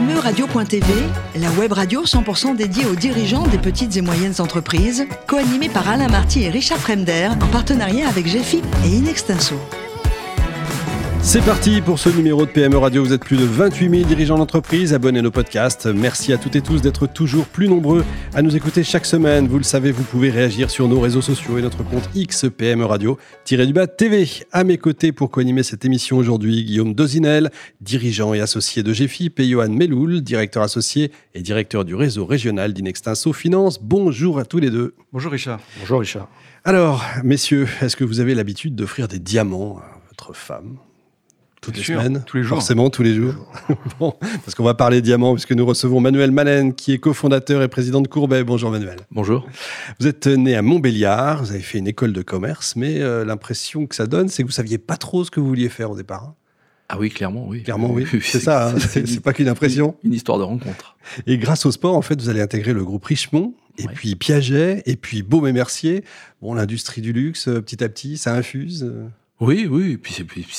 PMEradio.tv, la web radio 100% dédiée aux dirigeants des petites et moyennes entreprises, co-animée par Alain Marty et Richard Fremder, en partenariat avec GEFI et Inextinso. C'est parti pour ce numéro de PME Radio. Vous êtes plus de 28 000 dirigeants d'entreprise, abonnez à nos podcasts. Merci à toutes et tous d'être toujours plus nombreux à nous écouter chaque semaine. Vous le savez, vous pouvez réagir sur nos réseaux sociaux et notre compte X PME Radio-TV. À mes côtés pour co-animer cette émission aujourd'hui, Guillaume Dozinel, dirigeant et associé de GEFI, et Johan Meloul, directeur associé et directeur du réseau régional d'Inextinso Finance. Bonjour à tous les deux. Bonjour Richard. Bonjour Richard. Alors, messieurs, est-ce que vous avez l'habitude d'offrir des diamants à votre femme ? Toutes les semaines, tous les jours. Forcément, tous les jours. Bon, parce qu'on va parler diamants, puisque nous recevons Manuel Malène, qui est cofondateur et président de Courbet. Bonjour Manuel. Bonjour. Vous êtes né à Montbéliard, vous avez fait une école de commerce, mais l'impression que ça donne, c'est que vous ne saviez pas trop ce que vous vouliez faire au départ. Ah oui, clairement, oui. Clairement, oui. C'est ça, hein. C'est pas qu'une impression. Une histoire de rencontre. Et grâce au sport, en fait, vous allez intégrer le groupe Richemont, et puis Piaget, et puis Baume et Mercier. Bon, l'industrie du luxe, petit à petit, ça infuse. Oui, et puis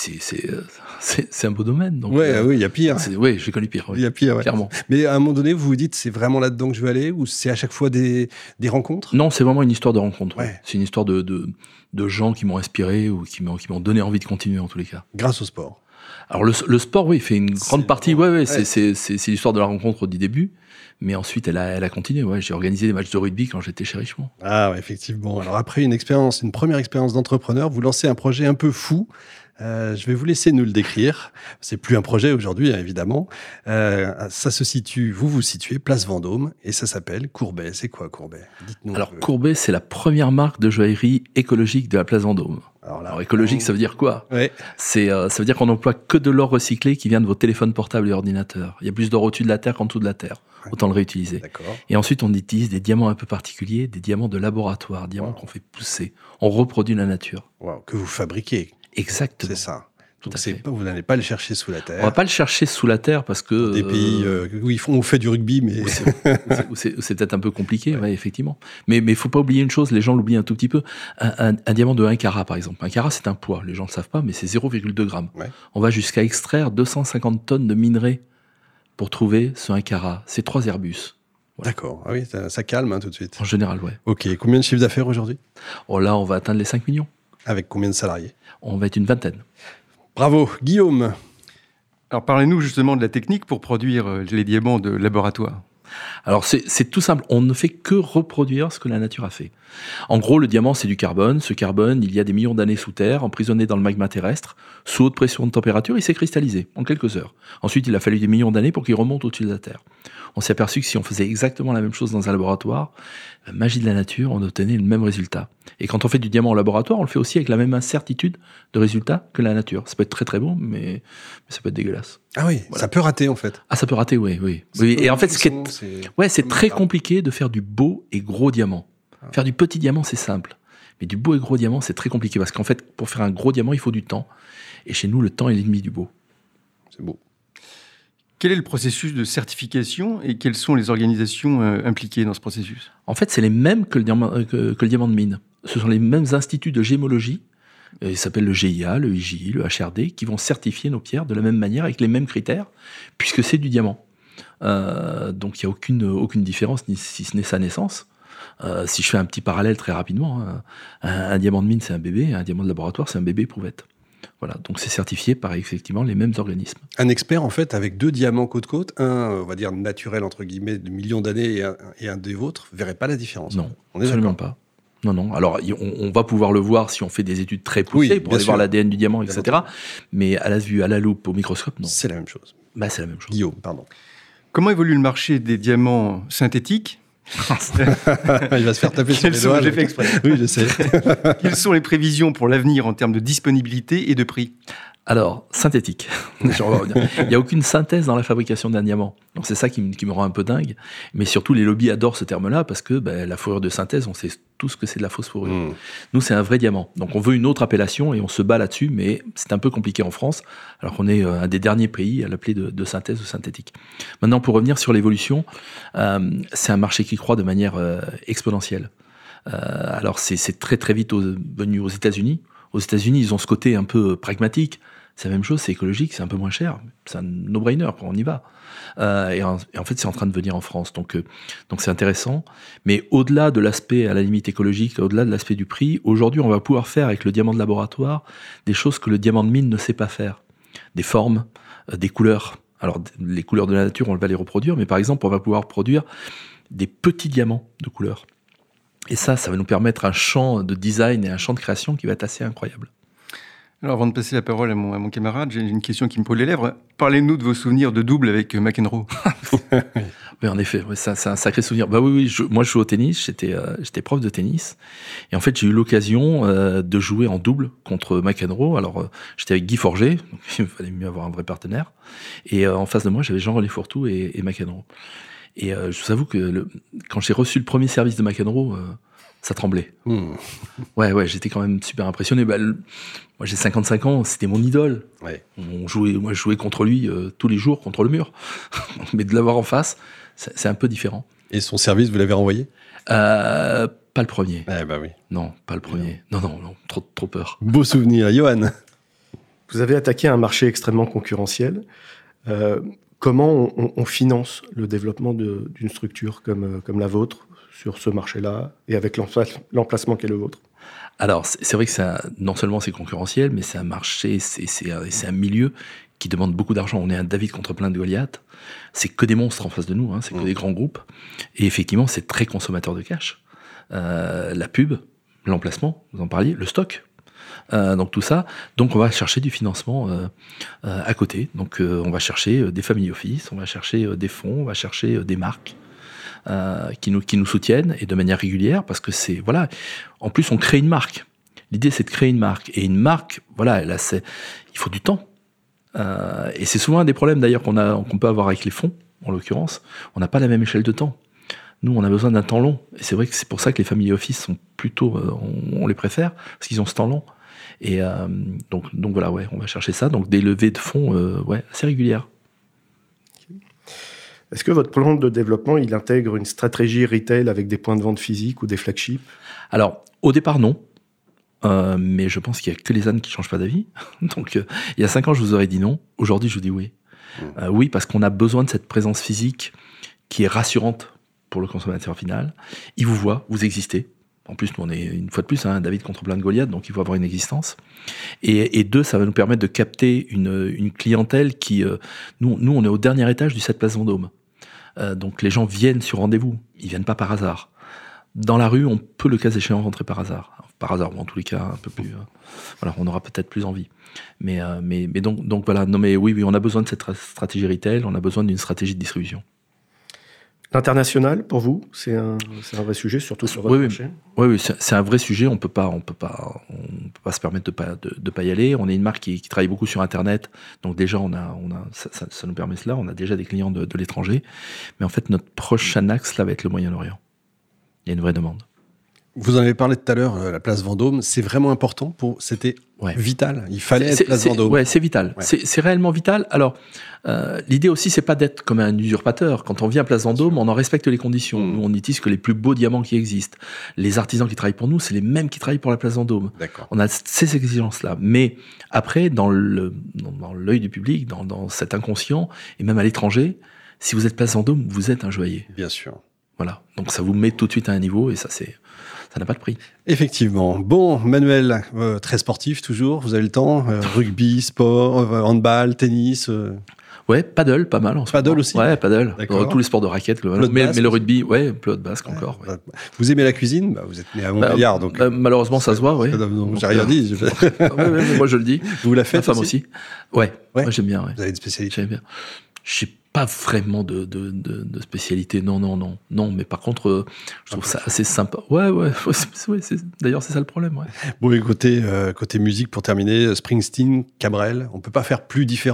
c'est un beau domaine. Donc, oui, il y a pire. Oui, j'ai connu pire. Il y a pire, ouais. Clairement. Mais à un moment donné, vous vous dites, c'est vraiment là-dedans que je veux aller, ou c'est à chaque fois des rencontres ? Non, c'est vraiment une histoire de rencontre. Ouais. C'est une histoire de gens qui m'ont inspiré ou qui m'ont donné envie de continuer en tous les cas. Grâce au sport. Alors le sport, oui, fait une grande partie. Ouais. C'est l'histoire de la rencontre du début. Mais ensuite, elle a continué. Ouais, j'ai organisé des matchs de rugby quand j'étais chez Richemont. Ah, ouais, effectivement. Alors après une première expérience d'entrepreneur, vous lancez un projet un peu fou. Je vais vous laisser nous le décrire. C'est plus un projet aujourd'hui, hein, évidemment. Ça se situe, vous vous situez place Vendôme, et ça s'appelle Courbet. C'est quoi Courbet ? Dites-nous. Alors Courbet, c'est la première marque de joaillerie écologique de la place Vendôme. Alors écologique, ça veut dire quoi ? Ouais. Ça veut dire qu'on n'emploie que de l'or recyclé qui vient de vos téléphones portables et ordinateurs. Il y a plus d'or au-dessus de la terre qu'en dessous de la terre. Autant le réutiliser. D'accord. Et ensuite, on utilise des diamants un peu particuliers, des diamants de laboratoire, diamants qu'on fait pousser. On reproduit la nature. Que vous fabriquez. Exactement. C'est ça. Donc fait. Vous n'allez pas le chercher sous la terre. On va pas le chercher sous la terre parce que... Des pays où on fait du rugby, mais... c'est peut-être un peu compliqué, ouais, effectivement. Mais il faut pas oublier une chose, les gens l'oublient un tout petit peu. Un diamant de 1 carat, par exemple. 1 carat, c'est un poids. Les gens ne le savent pas, mais c'est 0,2 grammes. Ouais. On va jusqu'à extraire 250 tonnes de minerais pour trouver ce 1 carat. C'est 3 Airbus. Voilà. D'accord. Ah oui, ça calme tout de suite. En général, ouais. Ok. Combien de chiffre d'affaires aujourd'hui ? Là, on va atteindre les 5 millions. Avec combien de salariés ? On va être une vingtaine. Bravo. Guillaume ? Alors parlez-nous justement de la technique pour produire les diamants de laboratoire. Alors c'est tout simple, on ne fait que reproduire ce que la nature a fait. En gros, le diamant, c'est du carbone. Ce carbone, il y a des millions d'années sous terre, emprisonné dans le magma terrestre. Sous haute pression de température, il s'est cristallisé en quelques heures. Ensuite, il a fallu des millions d'années pour qu'il remonte au-dessus de la Terre. On s'est aperçu que si on faisait exactement la même chose dans un laboratoire, la magie de la nature, on obtenait le même résultat. Et quand on fait du diamant au laboratoire, on le fait aussi avec la même incertitude de résultat que la nature. Ça peut être très très bon, mais ça peut être dégueulasse. Ah oui, voilà. Ça peut rater en fait. Ah, ça peut rater, oui. Et en fait, c'est très compliqué de faire du beau et gros diamant. Faire du petit diamant, c'est simple. Mais du beau et gros diamant, c'est très compliqué. Parce qu'en fait, pour faire un gros diamant, il faut du temps. Et chez nous, le temps est l'ennemi du beau. C'est beau. Quel est le processus de certification et quelles sont les organisations impliquées dans ce processus ? En fait, c'est les mêmes que le diamant de mine. Ce sont les mêmes instituts de gémologie, ils s'appellent le GIA, le IJI, le HRD, qui vont certifier nos pierres de la même manière, avec les mêmes critères, puisque c'est du diamant. Donc il n'y a aucune différence, si ce n'est sa naissance. Si je fais un petit parallèle très rapidement, un diamant de mine, c'est un bébé, un diamant de laboratoire, c'est un bébé éprouvette. Voilà, donc c'est certifié par effectivement les mêmes organismes. Un expert, en fait, avec 2 diamants côte-côte, un, on va dire, naturel, entre guillemets, de millions d'années, et un des vôtres, ne verrait pas la différence. Non, absolument pas. Non. Alors, on va pouvoir le voir si on fait des études très poussées pour aller voir l'ADN du diamant, etc. Mais à la vue, à la loupe, au microscope, non. C'est la même chose. C'est la même chose. Guillaume, pardon. Comment évolue le marché des diamants synthétiques ? Il va se faire taper sur les doigts. J'ai fait exprès. Oui, je sais. Quelles sont les prévisions pour l'avenir en termes de disponibilité et de prix ? Alors, synthétique. Il n'y a aucune synthèse dans la fabrication d'un diamant. Donc c'est ça qui me rend un peu dingue. Mais surtout, les lobbies adorent ce terme-là parce que la fourrure de synthèse, on sait tous que c'est de la fausse fourrure. Nous, c'est un vrai diamant. Donc on veut une autre appellation et on se bat là-dessus, mais c'est un peu compliqué en France, alors qu'on est un des derniers pays à l'appeler de synthèse ou synthétique. Maintenant, pour revenir sur l'évolution, c'est un marché qui croît de manière exponentielle. Alors c'est très très vite venu aux États-Unis. Aux États-Unis, ils ont ce côté un peu pragmatique. C'est la même chose, c'est écologique, c'est un peu moins cher. C'est un no-brainer, on y va. Et en fait, c'est en train de venir en France. Donc c'est intéressant. Mais au-delà de l'aspect, à la limite écologique, au-delà de l'aspect du prix, aujourd'hui, on va pouvoir faire avec le diamant de laboratoire des choses que le diamant de mine ne sait pas faire. Des formes, des couleurs. Alors, les couleurs de la nature, on va les reproduire. Mais par exemple, on va pouvoir produire des petits diamants de couleurs. Et ça va nous permettre un champ de design et un champ de création qui va être assez incroyable. Alors, avant de passer la parole à mon camarade, j'ai une question qui me brûle les lèvres. Parlez-nous de vos souvenirs de double avec McEnroe. Oui, en effet, c'est un sacré souvenir. Bah oui, moi je joue au tennis, j'étais prof de tennis. Et en fait, j'ai eu l'occasion de jouer en double contre McEnroe. Alors, j'étais avec Guy Forget, donc il fallait mieux avoir un vrai partenaire. Et en face de moi, j'avais Jean-René Fourtou et McEnroe. Et je vous avoue que quand j'ai reçu le premier service de McEnroe, ça tremblait. Ouais, j'étais quand même super impressionné. Moi, j'ai 55 ans, c'était mon idole. Ouais. Moi, je jouais contre lui tous les jours, contre le mur. Mais de l'avoir en face, c'est un peu différent. Et son service, vous l'avez renvoyé ? Pas le premier. Oui. Non, pas le premier. Non, trop peur. Beau souvenir. Johan ? Vous avez attaqué un marché extrêmement concurrentiel. Comment on finance le développement d'une structure comme la vôtre sur ce marché-là et avec l'emplacement qui est le vôtre ? Alors, c'est vrai que non seulement c'est concurrentiel, mais c'est un marché, c'est un milieu qui demande beaucoup d'argent. On est un David contre plein de Goliath. C'est que des monstres en face de nous, c'est que des grands groupes. Et effectivement, c'est très consommateur de cash. La pub, l'emplacement, vous en parliez, le stock. Donc tout ça. Donc on va chercher du financement à côté. Donc on va chercher des family office, on va chercher des fonds, on va chercher des marques. Qui nous soutiennent et de manière régulière parce que voilà. En plus, on crée une marque. L'idée, c'est de créer une marque et une marque. Voilà, là, il faut du temps. Et c'est souvent un des problèmes d'ailleurs qu'on peut avoir avec les fonds, en l'occurrence. On n'a pas la même échelle de temps. Nous, on a besoin d'un temps long. Et c'est vrai que c'est pour ça que les family office sont plutôt, on les préfère parce qu'ils ont ce temps long. Et donc voilà, on va chercher ça. Donc des levées de fonds, assez régulières. Est-ce que votre plan de développement, il intègre une stratégie retail avec des points de vente physiques ou des flagships ? Alors, au départ, non. Mais je pense qu'il n'y a que les ânes qui ne changent pas d'avis. Donc, il y a 5 ans, je vous aurais dit non. Aujourd'hui, je vous dis oui. Oui, parce qu'on a besoin de cette présence physique qui est rassurante pour le consommateur final. Il vous voit, vous existez. En plus, nous, on est une fois de plus un David contre plein de Goliath, donc il faut avoir une existence. Et 2, ça va nous permettre de capter une clientèle qui... Nous, on est au dernier étage du 7 Place Vendôme. Donc les gens viennent sur rendez-vous, ils viennent pas par hasard. Dans la rue, on peut le cas échéant rentrer par hasard, ou en tous les cas un peu plus. Voilà, on aura peut-être plus envie. Mais donc voilà. Non mais oui, on a besoin de cette stratégie retail, on a besoin d'une stratégie de distribution. L'international, pour vous, c'est un vrai sujet, surtout sur votre marché. Oui, c'est un vrai sujet. On peut pas se permettre de pas y aller. On est une marque qui travaille beaucoup sur Internet, donc déjà ça nous permet cela. On a déjà des clients de l'étranger, mais en fait notre prochain axe là va être le Moyen-Orient. Il y a une vraie demande. Vous en avez parlé tout à l'heure, la place Vendôme, c'est vraiment important c'était vital. Il fallait être place Vendôme. Ouais, c'est vital. Ouais. C'est réellement vital. Alors, l'idée aussi, c'est pas d'être comme un usurpateur. Quand on vient à place Vendôme, on en respecte les conditions. Nous, on utilise que les plus beaux diamants qui existent. Les artisans qui travaillent pour nous, c'est les mêmes qui travaillent pour la place Vendôme. D'accord. On a ces exigences-là. Mais après, dans l'œil du public, dans cet inconscient, et même à l'étranger, si vous êtes place Vendôme, vous êtes un joaillier. Bien sûr. Voilà. Donc, ça vous met tout de suite à un niveau, et ça n'a pas de prix. Effectivement. Bon, Manuel, très sportif toujours, vous avez le temps. Rugby, sport, handball, tennis. Ouais, paddle, pas mal. Paddle aussi. Ouais, paddle. Tous les sports de raquettes. Mais le rugby, pelote basque encore. Ouais. Vous aimez la cuisine ? Vous êtes né à Montbéliard, donc. Malheureusement, ça se voit, oui. J'ai rien dit. Mais moi, je le dis. Vous la faites ma femme aussi. Ouais. Moi, j'aime bien. Ouais. Vous avez une spécialité ? J'aime bien. Je n'ai pas vraiment de spécialité. Non. Mais par contre, je trouve ça assez sympa. Ouais. D'ailleurs, c'est ça le problème. Ouais. Bon, et côté musique, pour terminer, Springsteen, Cabrel, on ne peut pas faire plus différent ?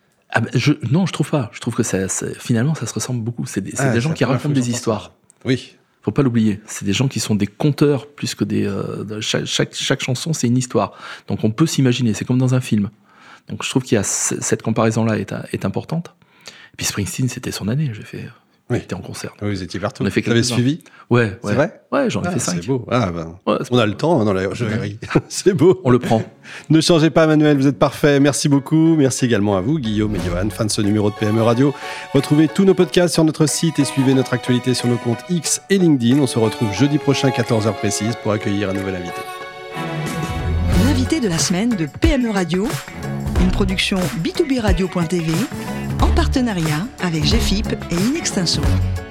Non, je trouve pas. Je trouve que finalement, ça se ressemble beaucoup. C'est des gens qui racontent des histoires. Oui. Faut pas l'oublier. C'est des gens qui sont des conteurs plus que des. Chaque chanson, c'est une histoire. Donc, on peut s'imaginer. C'est comme dans un film. Donc, je trouve qu'il y a cette comparaison-là est importante. Et puis Springsteen, c'était son année. J'ai fait Oui. J'étais en concert. Oui, vous étiez partout. On a fait vous avez quelques-uns. suivi? Ouais. C'est vrai? Ouais, j'en ai fait 5. C'est beau. Ah, ben, Ouais, on a le temps dans la joaillerie. C'est beau. on le prend. Ne changez pas, Manuel, vous êtes parfait. Merci beaucoup. Merci également à vous, Guillaume et Johan, fans de ce numéro de PME Radio. Retrouvez tous nos podcasts sur notre site et suivez notre actualité sur nos comptes X et LinkedIn. On se retrouve jeudi prochain, 14h précise, pour accueillir un nouvel invité. L'invité de la semaine de PME Radio, une production B2B Radio.tv en partenariat avec GFIP et Inextinso.